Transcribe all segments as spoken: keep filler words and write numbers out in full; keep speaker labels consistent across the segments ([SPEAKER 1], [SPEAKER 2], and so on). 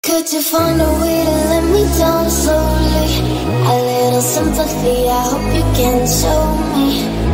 [SPEAKER 1] Could you find a way to let me down slowly? A little sympathy, I hope you can show me.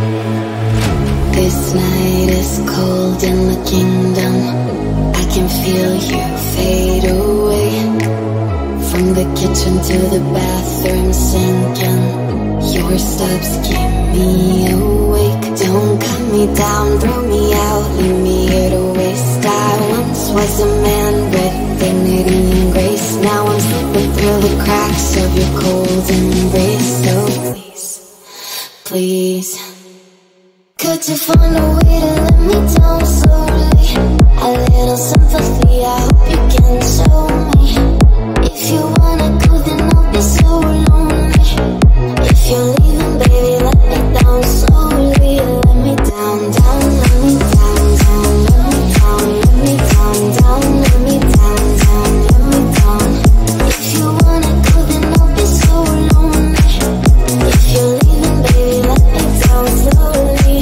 [SPEAKER 1] This night is cold in the kingdom. I can feel you fade away. From the kitchen to the bathroom sinking. Your steps keep me awake. Don't cut me down, throw me out, leave me here to waste. I once was a man with dignity and grace. Now I'm slipping through the cracks of your cold embrace. So please, please, could you find a way to let me down slowly? A little sympathy, I hope you can show me. If you wanna go, then I'll be so lonely. If you're leaving, baby, let me down slowly. Let me down, down, let me down, down, let me down, let me down, down, let me down, down, let me down. If you wanna go, then I'll be so lonely. If you're leaving, baby, let me down slowly.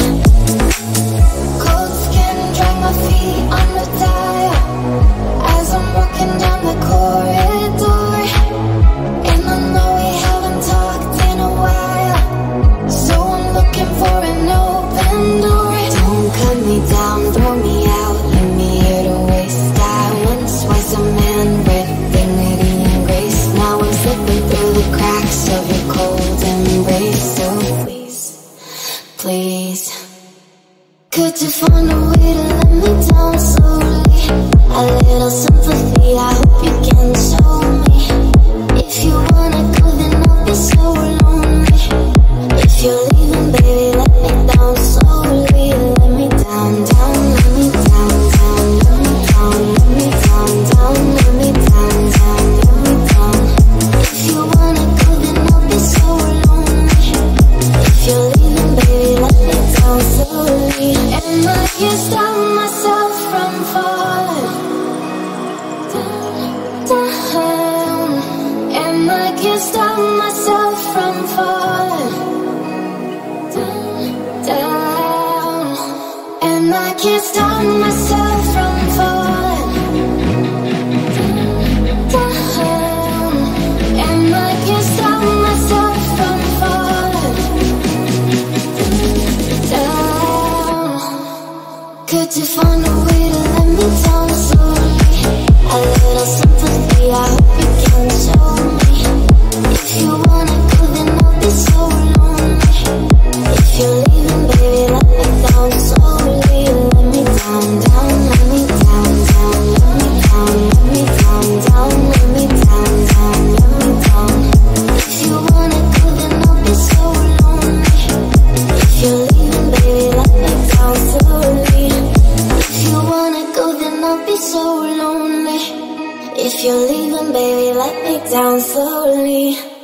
[SPEAKER 1] Cold skin, drag my feet on the tire as I'm walking down the corridor. And I know we haven't talked in a while, so I'm looking for an open door. Don't cut me down, throw me out, leave me here to waste. I once was a man with dignity and grace. Now I'm slipping through the cracks of your cold embrace. So please, please, could you find a way to let me down slowly? A little sympathy, I hope you can show me. If you wanna go, then I'll be so lonely. If you're leaving, baby, let me down slowly. Let me down, down, let me down, down, let me down, let me down, down, let me down, down, let me down. If you wanna go, then I'll be so lonely. If you're leaving, baby, let me down slowly. And I can't stop myself from falling down, down. And I can't stop myself from falling down, down. And I can't stop myself from falling down, down. And I can't stop myself from falling down. Could you find a way to let me down slowly? A little sympathy, I hope you can show me. If you wanna go, then I'll be so lonely. If you're leaving, baby, let me down slowly. Let me down, down, let me down, down, let me down, let me down, down, let me down, down, let me down. If you wanna go, then I'll be so lonely. If you're leaving, baby, let me down slowly. If you wanna go, then I'll be so lonely. If you're leaving, baby, let me down slowly.